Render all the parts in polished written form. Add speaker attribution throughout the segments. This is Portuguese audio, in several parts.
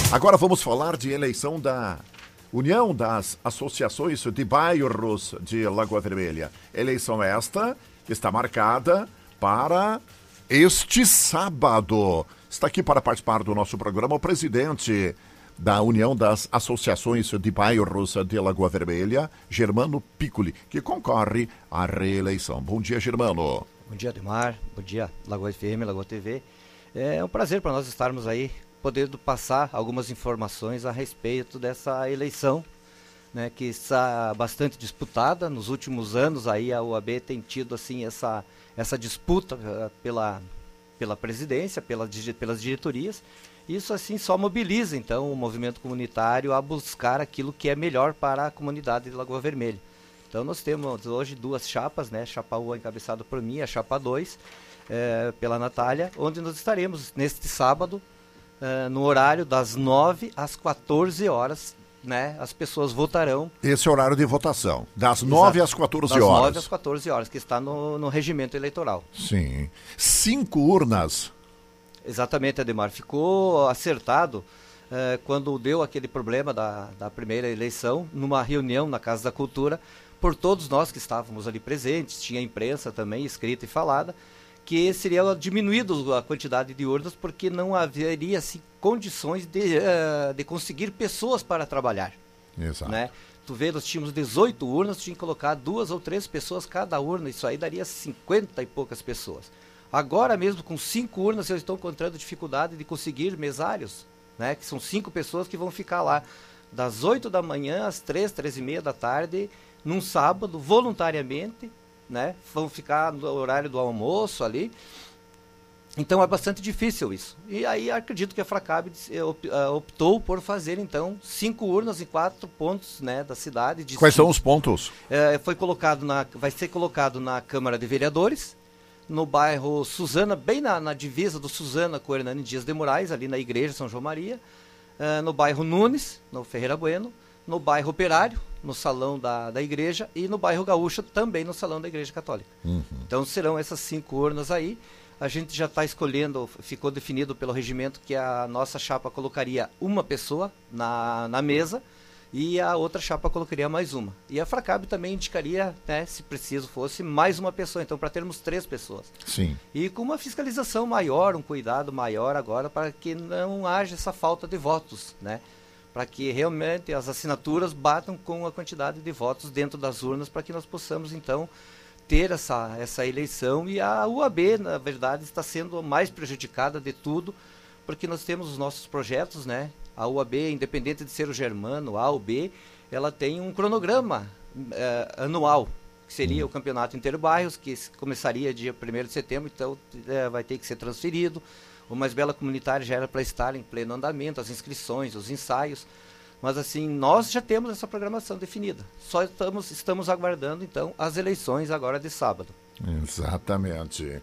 Speaker 1: Agora vamos falar de eleição da União das Associações de Bairros de Lagoa Vermelha. Eleição esta que está marcada para este sábado. Está aqui para participar do nosso programa o presidente da União das Associações de Bairros de Lagoa Vermelha, Germano Piccoli, que concorre à reeleição. Bom dia, Germano.
Speaker 2: Bom dia, Ademar. Bom dia, Lagoa FM, Lagoa TV. É um prazer para nós estarmos aí, podendo passar algumas informações a respeito dessa eleição, né, que está bastante disputada. Nos últimos anos aí a UAB tem tido assim essa disputa pela presidência, pelas diretorias. Isso assim só mobiliza então o movimento comunitário a buscar aquilo que é melhor para a comunidade de Lagoa Vermelha. Então nós temos hoje duas chapas, né? Chapa 1 encabeçada por mim, a chapa 2 pela Natália, onde nós estaremos neste sábado, no horário das 9 às 14 horas, né? As pessoas votarão.
Speaker 1: Esse é o horário de votação, das 9 às 14 horas.
Speaker 2: Das 9 às 14 horas, que está no regimento eleitoral.
Speaker 1: Sim. 5 urnas.
Speaker 2: Exatamente, Ademar. Ficou acertado quando deu aquele problema da primeira eleição, numa reunião na Casa da Cultura, por todos nós que estávamos ali presentes, tinha imprensa também, escrita e falada, que seria diminuído a quantidade de urnas, porque não haveria assim, condições de conseguir pessoas para trabalhar.
Speaker 1: Exato.
Speaker 2: Né? Tu vê, nós tínhamos 18 urnas, tinha que colocar 2 ou 3 pessoas cada urna, isso aí daria 50 e poucas pessoas. Agora mesmo, com 5 urnas, eu estou encontrando dificuldade de conseguir mesários, né? Que são 5 pessoas que vão ficar lá das 8 da manhã às 3h30 da tarde, num sábado, voluntariamente, né? Vão ficar no horário do almoço ali. Então é bastante difícil isso. E aí acredito que a Fracab optou por fazer então 5 urnas em 4 pontos, né, da cidade.
Speaker 1: Quais são os pontos?
Speaker 2: Vai ser colocado na Câmara de Vereadores, no bairro Suzana, bem na divisa do Suzana com o Hernani Dias de Moraes, ali na igreja São João Maria, no bairro Nunes, no Ferreira Bueno, no bairro Operário, no salão da igreja, e no bairro Gaúcho, também no salão da igreja católica. Uhum. Então serão essas 5 urnas aí. A gente já está escolhendo, ficou definido pelo regimento que a nossa chapa colocaria uma pessoa na mesa, e a outra chapa colocaria mais uma. E a Fracab também indicaria, né, se preciso fosse, mais uma pessoa, então para termos 3 pessoas.
Speaker 1: Sim.
Speaker 2: E com uma fiscalização maior, um cuidado maior agora, para que não haja essa falta de votos, né? Para que realmente as assinaturas batam com a quantidade de votos dentro das urnas, para que nós possamos então ter essa eleição. E a UAB, na verdade, está sendo mais prejudicada de tudo, porque nós temos os nossos projetos, né? A UAB, independente de ser o Germano, A ou B, ela tem um cronograma anual, que seria o Campeonato Interbairros, que começaria dia 1º de setembro, então vai ter que ser transferido. O Mais Bela Comunitária já era para estar em pleno andamento, as inscrições, os ensaios. Mas assim, nós já temos essa programação definida. Só estamos aguardando, então, as eleições agora de sábado.
Speaker 1: Exatamente.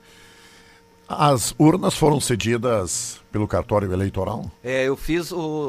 Speaker 1: As urnas foram cedidas pelo cartório eleitoral?
Speaker 2: Eu fiz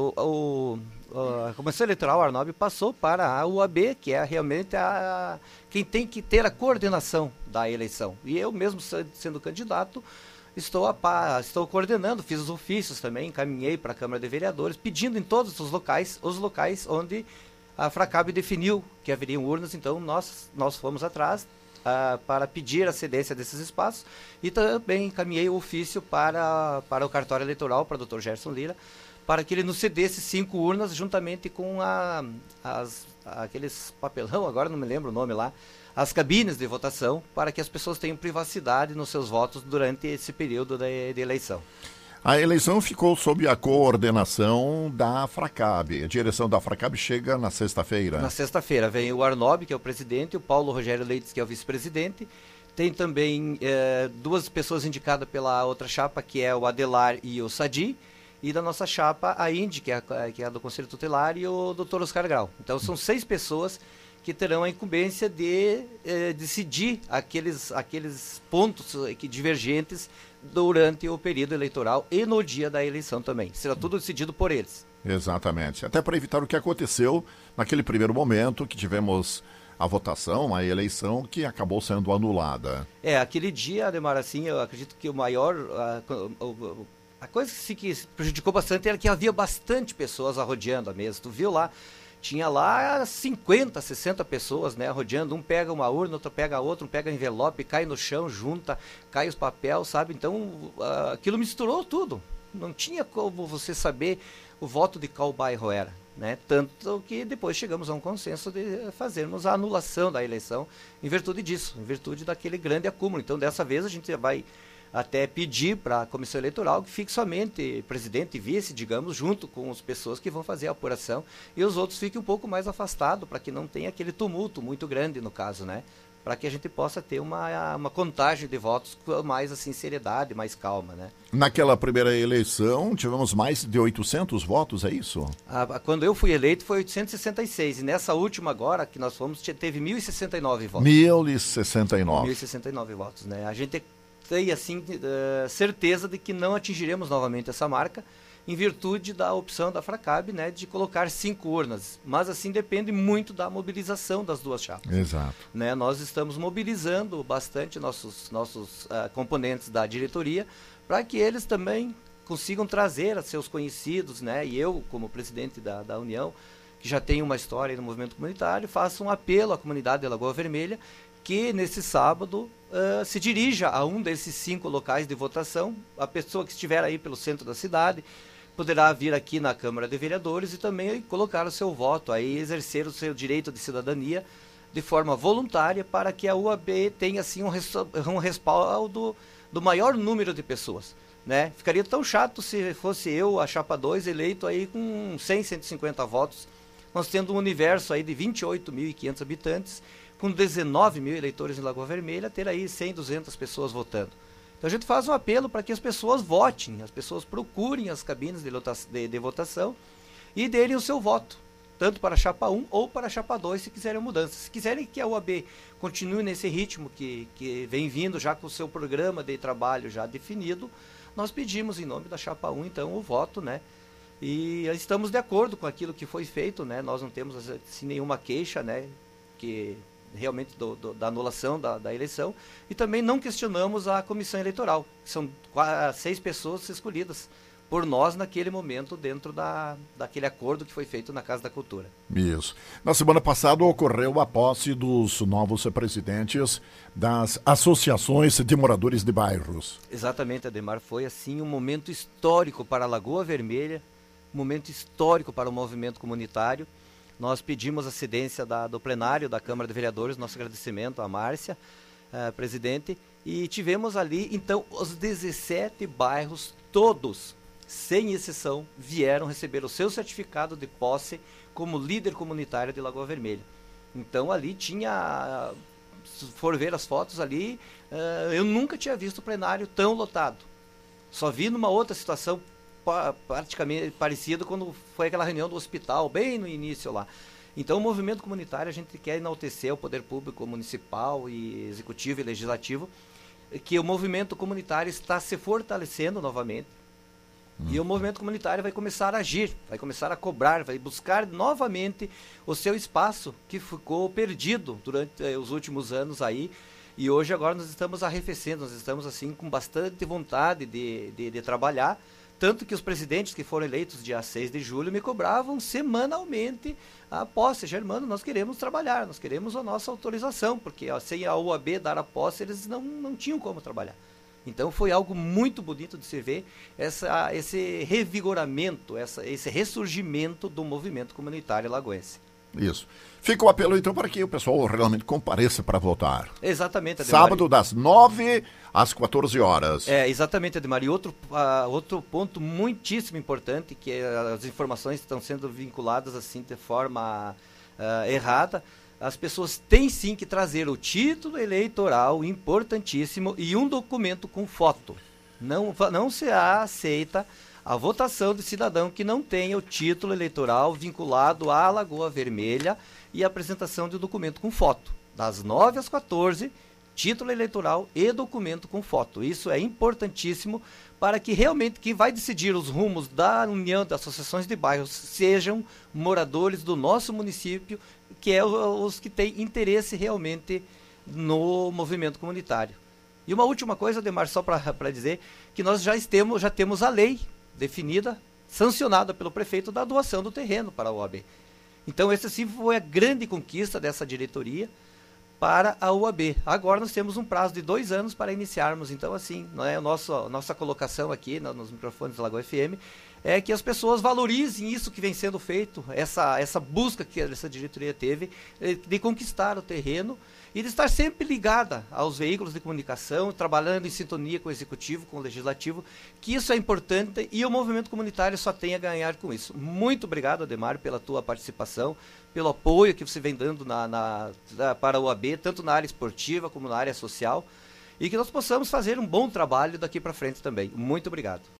Speaker 2: a Comissão Eleitoral Arnob passou para a UAB, que é realmente quem tem que ter a coordenação da eleição. E eu mesmo, sendo candidato, estou coordenando, fiz os ofícios também, encaminhei para a Câmara de Vereadores, pedindo em todos os locais onde a Fracab definiu que haveriam urnas. Então nós fomos atrás para pedir a cedência desses espaços, e também encaminhei o ofício para o cartório eleitoral, para o Dr. Gerson Lira, para que ele nos cedesse 5 urnas juntamente com aqueles papelão, agora não me lembro o nome lá, as cabines de votação, para que as pessoas tenham privacidade nos seus votos durante esse período de eleição.
Speaker 1: A eleição ficou sob a coordenação da Fracab. A direção da Fracab chega na sexta-feira.
Speaker 2: Na sexta-feira vem o Arnob, que é o presidente, o Paulo Rogério Leites, que é o vice-presidente. Tem também 2 pessoas indicadas pela outra chapa, que é o Adelar e o Sadi. E da nossa chapa, a Indy, que é a do Conselho Tutelar, e o Dr. Oscar Grau. Então são 6 pessoas que terão a incumbência de decidir aqueles pontos divergentes durante o período eleitoral e no dia da eleição também. Será tudo decidido por eles.
Speaker 1: Exatamente. Até para evitar o que aconteceu naquele primeiro momento que tivemos a votação, a eleição que acabou sendo anulada.
Speaker 2: Aquele dia, Ademar, assim, eu acredito que o maior... A coisa que prejudicou bastante era que havia bastante pessoas arrodeando a mesa. Tu viu lá, tinha lá 50, 60 pessoas, né, rodeando. Um pega uma urna, outro pega outra, um pega envelope, cai no chão, junta, cai os papéis, sabe? Então, aquilo misturou tudo. Não tinha como você saber o voto de qual bairro era, né? Tanto que depois chegamos a um consenso de fazermos a anulação da eleição em virtude disso, em virtude daquele grande acúmulo. Então, dessa vez, a gente vai até pedir para a comissão eleitoral que fique somente presidente e vice, digamos, junto com as pessoas que vão fazer a apuração, e os outros fiquem um pouco mais afastados, para que não tenha aquele tumulto muito grande, no caso, né? Para que a gente possa ter uma contagem de votos com mais assim, seriedade, mais calma, né?
Speaker 1: Naquela primeira eleição, tivemos mais de 800 votos, é isso?
Speaker 2: Quando eu fui eleito foi 866, e nessa última agora, que nós fomos, teve 1.069 votos.
Speaker 1: 1.069.
Speaker 2: 1.069 votos, né? A gente tem, assim, certeza de que não atingiremos novamente essa marca, em virtude da opção da Fracab, né, de colocar 5 urnas. Mas, assim, depende muito da mobilização das duas chapas.
Speaker 1: Exato.
Speaker 2: Né, nós estamos mobilizando bastante nossos componentes da diretoria para que eles também consigam trazer a seus conhecidos, né, e eu, como presidente da União, que já tenho uma história no movimento comunitário, faço um apelo à comunidade de Lagoa Vermelha que, nesse sábado, se dirija a um desses 5 locais de votação. A pessoa que estiver aí pelo centro da cidade poderá vir aqui na Câmara de Vereadores e também colocar o seu voto, aí exercer o seu direito de cidadania de forma voluntária, para que a UAB tenha assim um respaldo do maior número de pessoas, né? Ficaria tão chato se fosse eu, a chapa 2, eleito aí com 100, 150 votos, nós tendo um universo aí de 28.500 habitantes, com 19 mil eleitores em Lagoa Vermelha, ter aí 100, 200 pessoas votando. Então a gente faz um apelo para que as pessoas votem, as pessoas procurem as cabines de votação e deem o seu voto, tanto para a chapa 1 ou para a chapa 2, se quiserem mudança. Se quiserem que a UAB continue nesse ritmo que vem vindo já com o seu programa de trabalho já definido, nós pedimos em nome da chapa 1, então, o voto, né? E estamos de acordo com aquilo que foi feito, né? Nós não temos assim, nenhuma queixa, né? Que realmente da anulação da eleição, e também não questionamos a comissão eleitoral, que são 6 pessoas escolhidas por nós naquele momento dentro daquele acordo que foi feito na Casa da Cultura.
Speaker 1: Isso. Na semana passada ocorreu a posse dos novos presidentes das associações de moradores de bairros.
Speaker 2: Exatamente, Ademar, foi assim um momento histórico para a Lagoa Vermelha, um momento histórico para o movimento comunitário. Nós pedimos a cedência do plenário da Câmara de Vereadores, nosso agradecimento à Márcia, presidente, e tivemos ali, então, os 17 bairros, todos, sem exceção, vieram receber o seu certificado de posse como líder comunitário de Lagoa Vermelha. Então, ali tinha, se for ver as fotos ali, eu nunca tinha visto o plenário tão lotado. Só vi numa outra situação praticamente parecido quando foi aquela reunião do hospital, bem no início lá. Então, o movimento comunitário, a gente quer enaltecer o poder público municipal e executivo e legislativo, que o movimento comunitário está se fortalecendo novamente. E o movimento comunitário vai começar a agir, vai começar a cobrar, vai buscar novamente o seu espaço que ficou perdido durante os últimos anos aí. E hoje, agora, nós estamos arrefecendo, nós estamos assim com bastante vontade de trabalhar. Tanto que os presidentes que foram eleitos dia 6 de julho me cobravam semanalmente a posse. Germano, nós queremos trabalhar, nós queremos a nossa autorização, porque sem a UAB dar a posse, eles não tinham como trabalhar. Então foi algo muito bonito de se ver, esse revigoramento, esse ressurgimento do movimento comunitário lagoense.
Speaker 1: Isso. Fica o apelo, então, para que o pessoal realmente compareça para votar.
Speaker 2: Exatamente, Ademar.
Speaker 1: Sábado, das 9 às 14 horas.
Speaker 2: Exatamente, Ademar. E outro ponto muitíssimo importante, que as informações estão sendo vinculadas assim de forma errada. As pessoas têm sim que trazer o título eleitoral, importantíssimo, e um documento com foto. Não se aceita a votação de cidadão que não tenha o título eleitoral vinculado à Lagoa Vermelha e a apresentação de documento com foto. Das 9 às 14, título eleitoral e documento com foto. Isso é importantíssimo para que realmente quem vai decidir os rumos da União das Associações de Bairros sejam moradores do nosso município, que é os que têm interesse realmente no movimento comunitário. E uma última coisa, Ademar, só para dizer que nós já temos a lei definida, sancionada pelo prefeito, da doação do terreno para a OAB. Então, essa sim foi a grande conquista dessa diretoria para a OAB. Agora nós temos um prazo de 2 anos para iniciarmos. Então, assim, não é nossa colocação aqui nos microfones da Lagoa FM é que as pessoas valorizem isso que vem sendo feito, essa busca que essa diretoria teve de conquistar o terreno e de estar sempre ligada aos veículos de comunicação, trabalhando em sintonia com o executivo, com o legislativo, que isso é importante e o movimento comunitário só tem a ganhar com isso. Muito obrigado, Ademar, pela tua participação, pelo apoio que você vem dando para a OAB, tanto na área esportiva como na área social, e que nós possamos fazer um bom trabalho daqui para frente também. Muito obrigado.